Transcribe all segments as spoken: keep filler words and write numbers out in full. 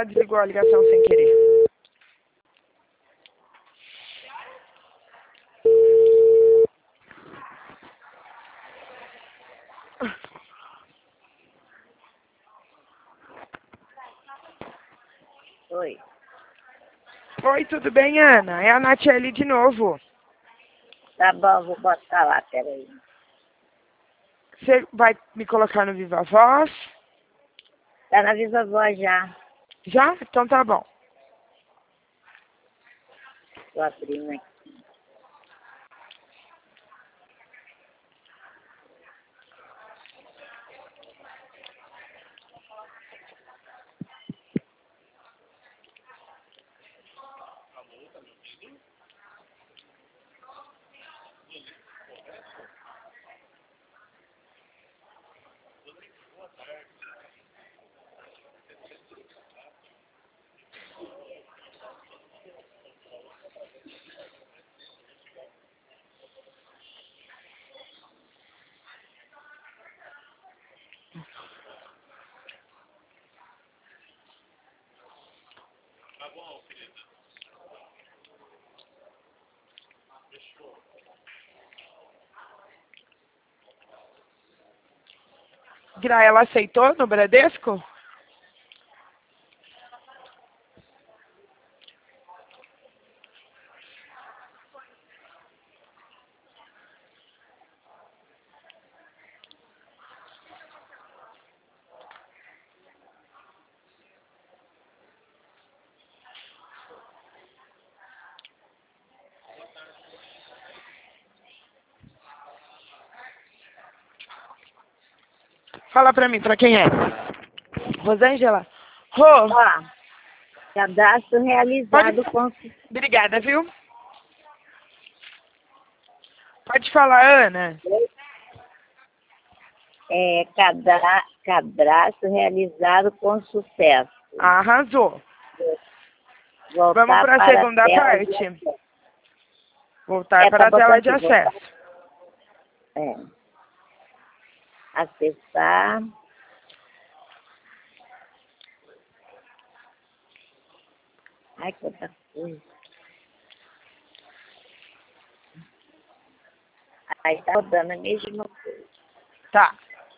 ela desligou a ligação sem querer. Oi. Oi, tudo bem, Ana? É a Natiele de novo. Tá bom, vou botar lá, peraí. Você vai me colocar no Viva Voz? Tá na Viva Voz já. Já? Então tá bom. Tô abrindo aqui. Gra, ela aceitou no Bradesco? Fala pra mim, pra quem é? Rosângela? Rô, Ó, cadastro realizado pode... com... Obrigada, viu? Pode falar, Ana. É, cadra... cadastro realizado com sucesso. Arrasou. Voltar Vamos para a para segunda a tela parte. de acesso. Voltar É, para tá a tela botando de aqui, voltar. acesso. É. Acessar. Ai, que outra coisa. Aí tá rodando a mesma coisa. Tá.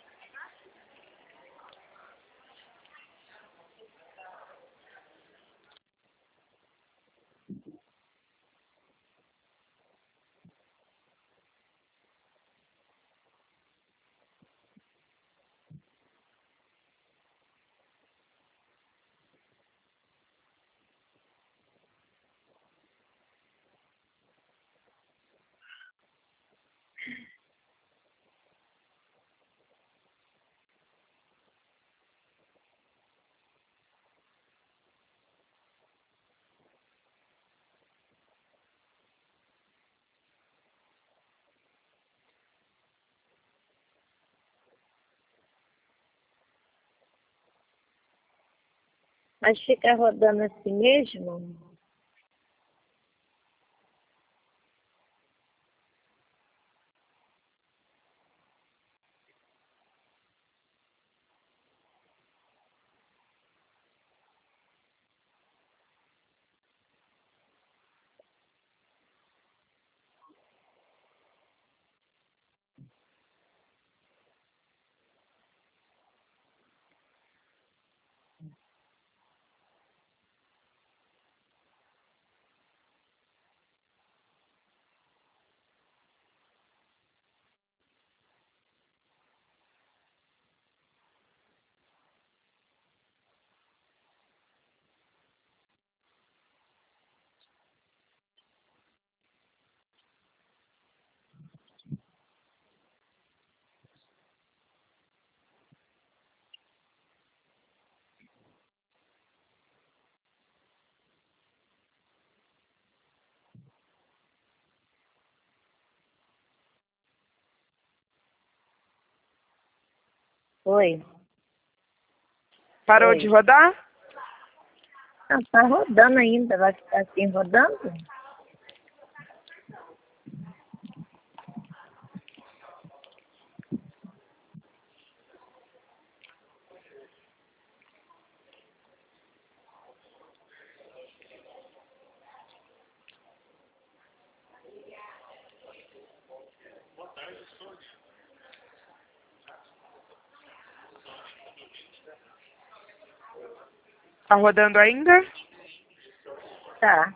Mas fica rodando assim mesmo? Oi. Parou Oi. de rodar? Não, tá rodando ainda. Vai ficar assim rodando? Tá rodando ainda? Tá.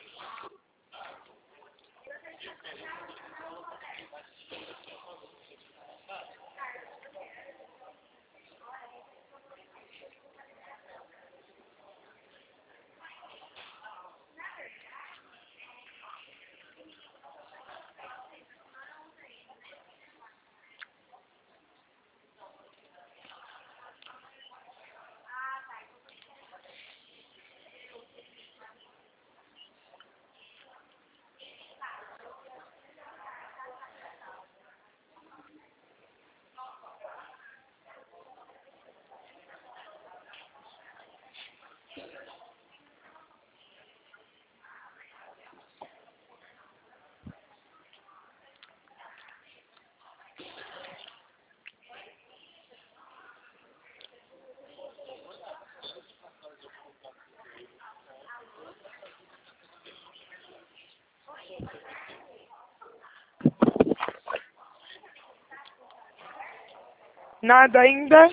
Nada ainda?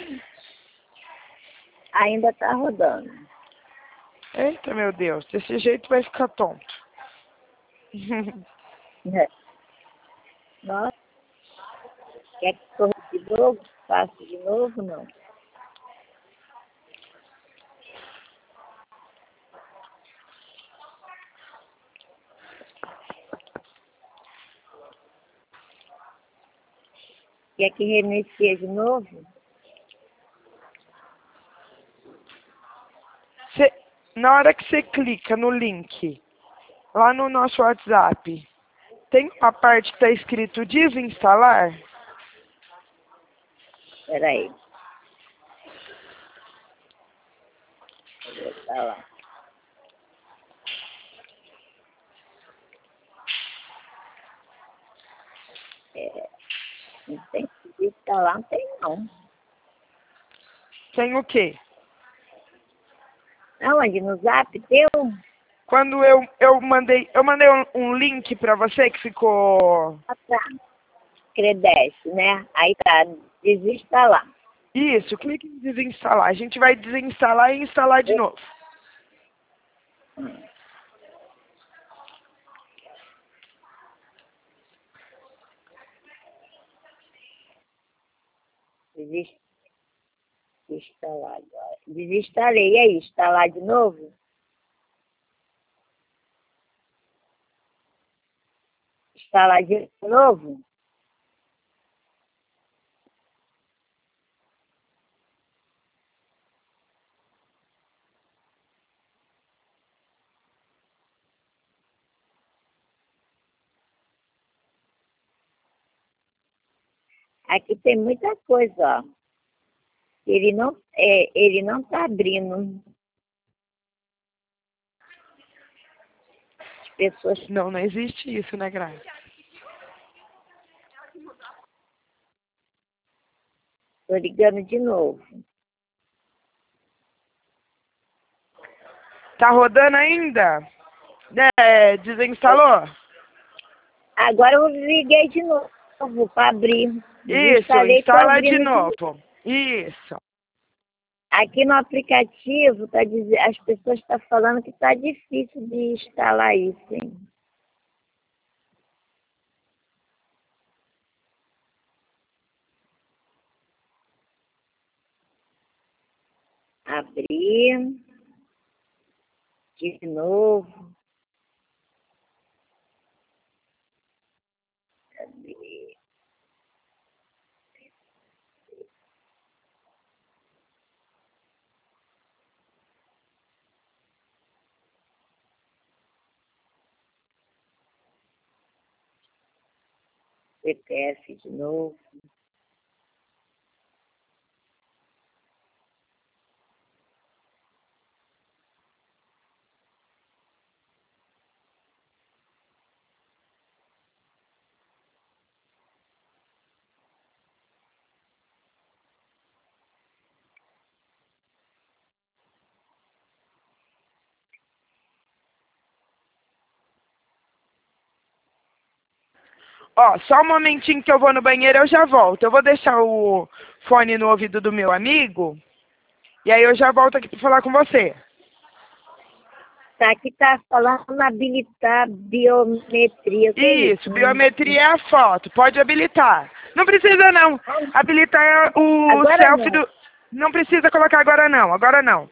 Ainda tá rodando. Eita, meu Deus, desse jeito vai ficar tonto. É. Nossa. Quer que corra de novo? Faça de novo, não? Quer que reinicie de novo? Cê, na hora que você clica no link, lá no nosso WhatsApp, tem uma parte que tá escrito desinstalar? Peraí. Vou botar lá. É, não tem que desinstalar, não tem não. Tem o quê? Aonde? No Zap teu? Quando eu, eu mandei, eu mandei um, um link pra você que ficou... Ah, tá. Credeste, né? Aí tá, desinstalar. Isso, clique em desinstalar. A gente vai desinstalar e instalar de novo. Hum. Desinstalar agora. Desinstalei. E aí, instalar de novo? Instalar de novo? Aqui tem muita coisa, ó. Ele não, é, ele não tá abrindo. As pessoas. Não, não existe isso, né, Graça? Tô ligando de novo. Tá rodando ainda? É, desinstalou? Agora eu liguei de novo para abrir. Isso, Desinstalei, tô instala de abrindo de novo. novo. Isso. Aqui no aplicativo, tá diz... as pessoas estão falando que tá difícil de instalar isso, hein? Abrir. De novo. Abrir. C P F de novo. Ó, só um momentinho que eu vou no banheiro, eu já volto. Eu vou deixar o fone no ouvido do meu amigo. E aí eu já volto aqui pra falar com você. tá, aqui tá falando habilitar biometria. que é Isso, biometria é a foto. Pode habilitar. Não precisa não. Habilitar o Agora selfie não. do... Não precisa colocar agora não. Agora não.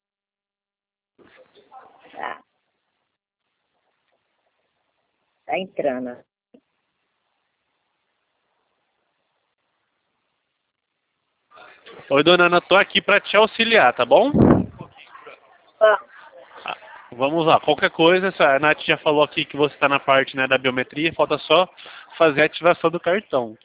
Tá. Tá entrando. Oi, dona Ana, tô aqui para te auxiliar, tá bom? Ó, Ah, vamos lá, qualquer coisa, a Nath já falou aqui que você está na parte, né, da biometria, falta só fazer a ativação do cartão.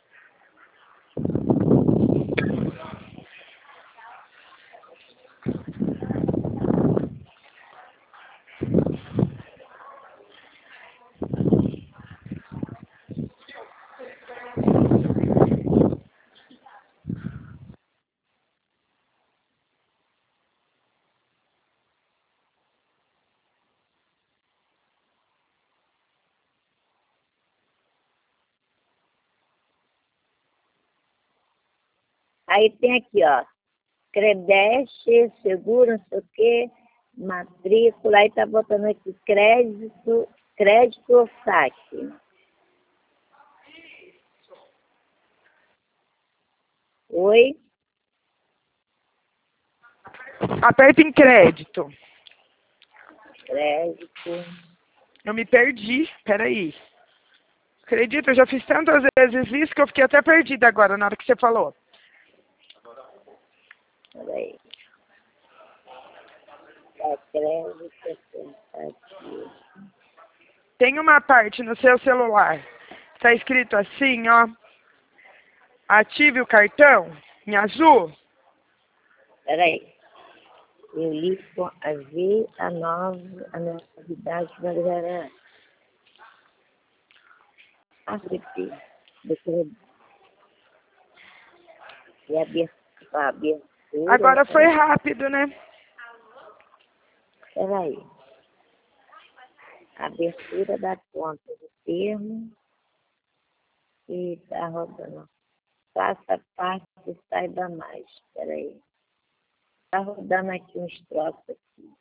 aí tem aqui, ó. Credeste, seguro, não sei o quê, matrícula, aí tá botando aqui crédito, crédito ou saque. Oi? Aperta em crédito. Crédito. Eu me perdi. Peraí. Acredita, eu já fiz tantas vezes isso que eu fiquei até perdida agora na hora que você falou. Peraí. É crédito, aqui. Tem uma parte no seu celular. Está escrito assim, ó. Ative o cartão em azul. Peraí. Eu li com a ver a nova, a novidade da galera. App. E a abertura. abertura Agora foi rápido, né? Peraí. Abertura da conta do termo. E tá rodando. Faça parte e saiba mais. Peraí. Tá rodando aqui uns troços aqui.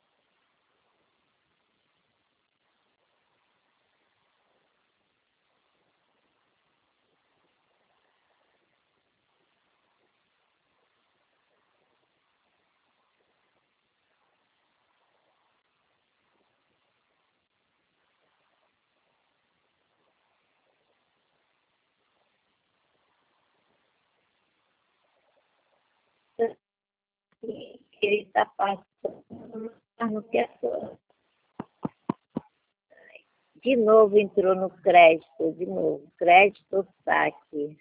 Ele está passando, mas não quer só. De novo entrou no crédito, de novo. Crédito saque.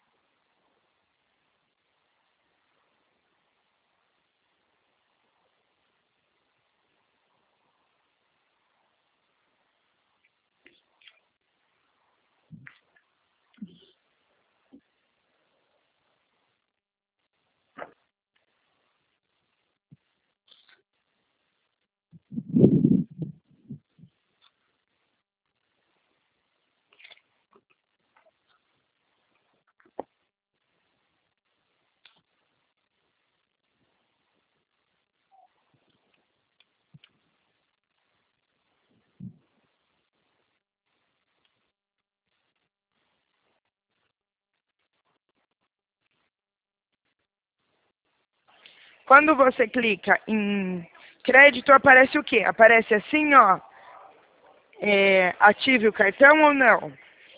Quando você clica em crédito, aparece o quê? Aparece assim, ó. É, ative o cartão ou não?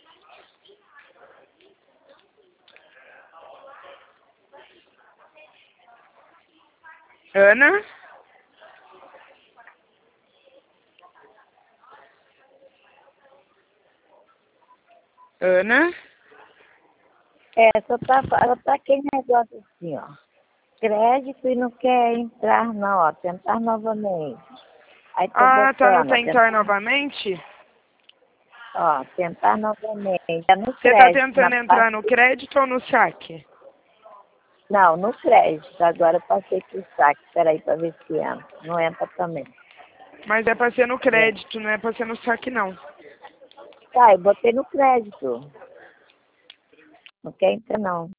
Ana? Ana? É, só tá, só tá aquele negócio assim, ó. Crédito e não quer entrar, não, ó. Tentar novamente. Aí tô Ah, tá no botando, ó, tentar tentar, novamente? ó, tentar novamente. É no Você está crédito, na tentando parte. entrar no crédito ou no saque? Não, no crédito. Agora eu passei pro saque. Peraí pra ver se entra. Não entra também. Mas é para ser no É. crédito, não é para ser no saque, não. Tá, eu botei no crédito. Não quer entrar, não.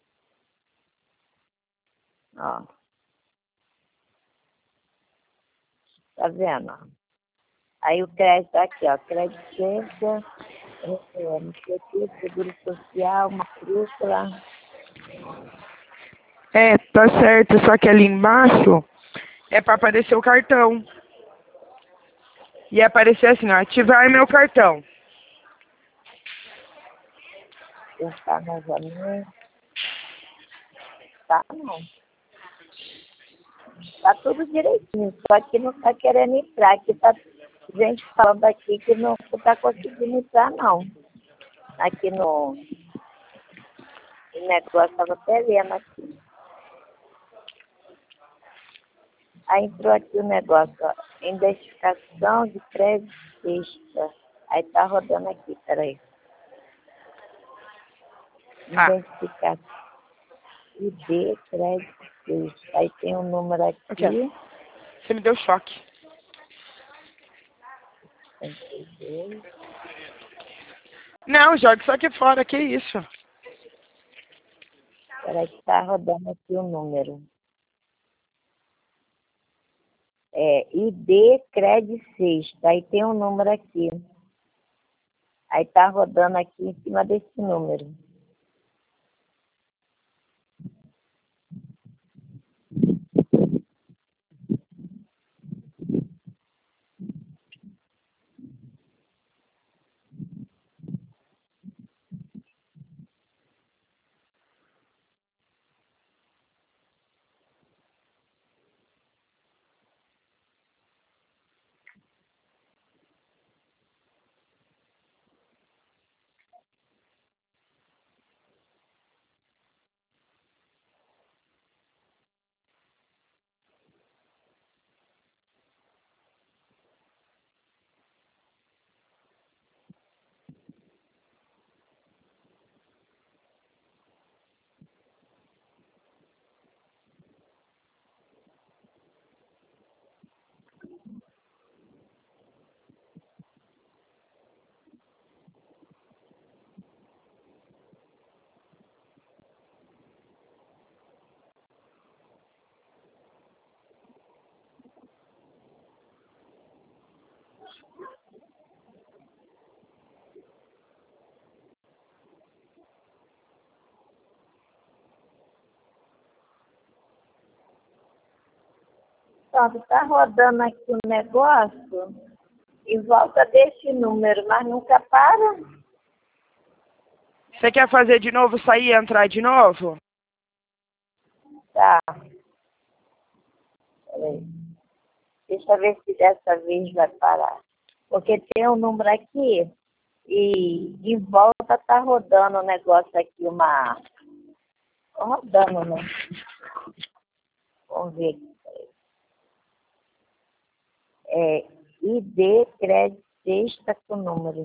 Ó. Tá vendo? Aí o crédito tá aqui, ó, crédito sexta, é, não sei o que, seguro social, matrícula. É, tá certo, só que ali embaixo é para aparecer o cartão. E aparecer assim, ó, ativar meu cartão. Tentar novamente. Tá, não. Tá tudo direitinho, só que não tá querendo entrar. Aqui tá gente falando aqui que não tá conseguindo entrar, não. Aqui no, no negócio, tava até vendo aqui. Aí entrou aqui o negócio, ó, identificação de crédito sexta. Aí tá rodando aqui, peraí. Ah. Identificação I D, crédito sexta. Aí tem um número aqui. Aqui, ó. Você me deu choque. Não, joga isso aqui fora, que isso? Peraí que tá rodando aqui o número. É, I D Cred Sexta. Aí tem um número aqui. Aí tá rodando aqui em cima desse número. Pronto, tá rodando aqui o negócio e volta desse número, mas nunca para. Você quer fazer de novo, sair e entrar de novo? Tá. Peraí. Deixa eu ver se dessa vez vai parar. Porque tem um número aqui e em volta tá rodando o negócio aqui, uma... rodando, né? Vamos ver aqui. É I D Crédito Sexta com número.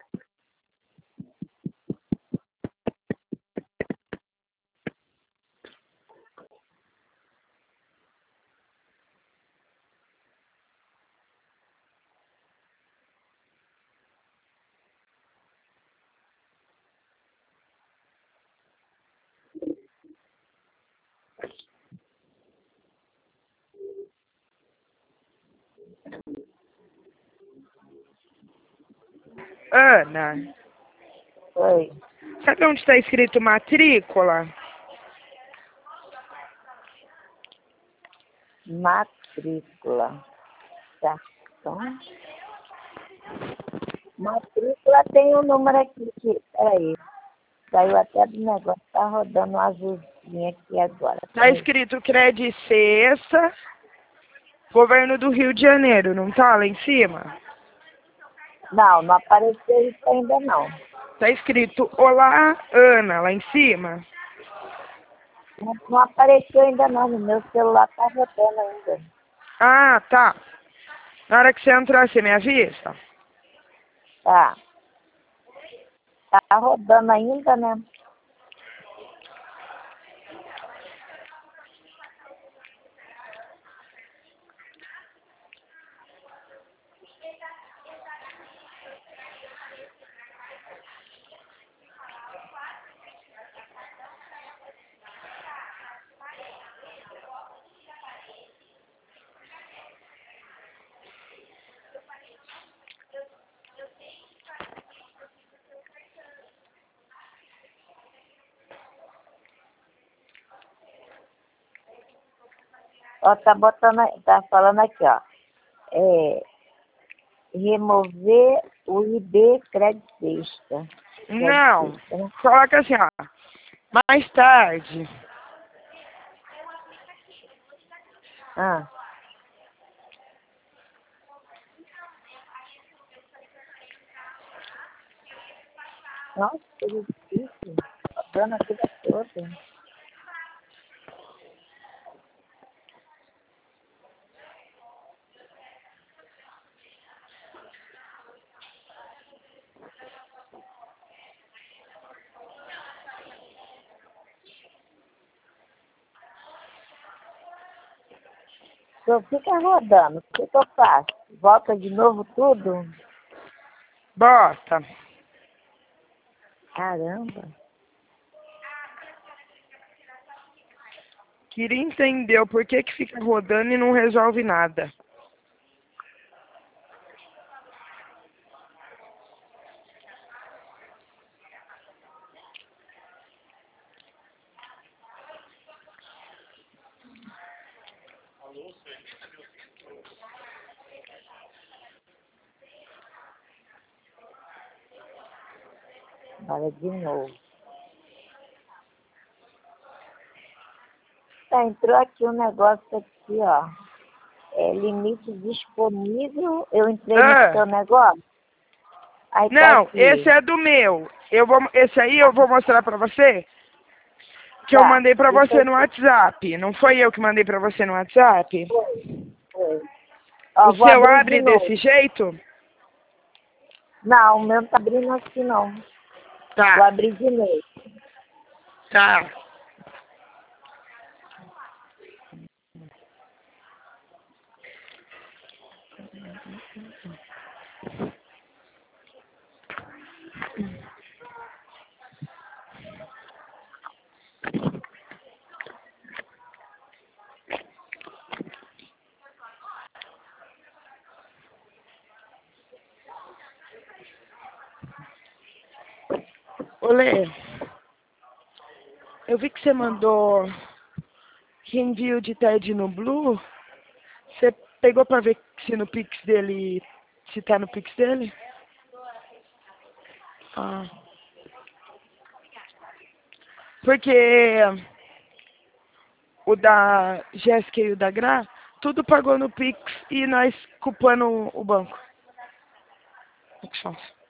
Ana, Oi. sabe onde está escrito matrícula? Matrícula. Cartão. Matrícula tem um número aqui. Que, peraí. Saiu até do negócio. Tá rodando um azulzinho aqui agora. Está escrito Cred Sexta, Governo do Rio de Janeiro, não tá lá em cima? Não, não apareceu isso ainda não. Está escrito Olá, Ana, lá em cima? Não, não apareceu ainda não. No meu celular tá rodando ainda. Ah, tá. Na hora que você entrar, você me avisa? Tá. Tá rodando ainda, né? Ó, tá botando, aí- tá falando aqui, ó. É, remover o I D crédito extra. Não, Crédito extra, né? coloca assim, ó. Mais tarde. Ah. Nossa, que difícil. Dando a vida toda. Só fica rodando. O que, que eu faço? Volta de novo tudo? Bota. Caramba. Queria entender o porquê que fica rodando e não resolve nada. Olha de novo. Tá, entrou aqui um negócio aqui, ó. É limite disponível. Eu entrei no Ah, seu negócio. Aí tá não, aqui. esse é do meu. Eu vou, esse aí eu vou mostrar pra você. Que eu Tá. mandei pra Isso você no aqui WhatsApp. Não foi eu que mandei pra você no WhatsApp? foi. Ó, O vou seu abrir de abre novo. desse jeito? Não, o meu não tá abrindo assim, não. Vou Tá, abrir de novo. tá. Olê, eu vi que você mandou envio de T E D no Blue. Você pegou pra ver se no Pix dele, se tá no Pix dele? Ah. Porque o da Jéssica e o da Gra, tudo pagou no Pix e nós culpando o banco. Que chance.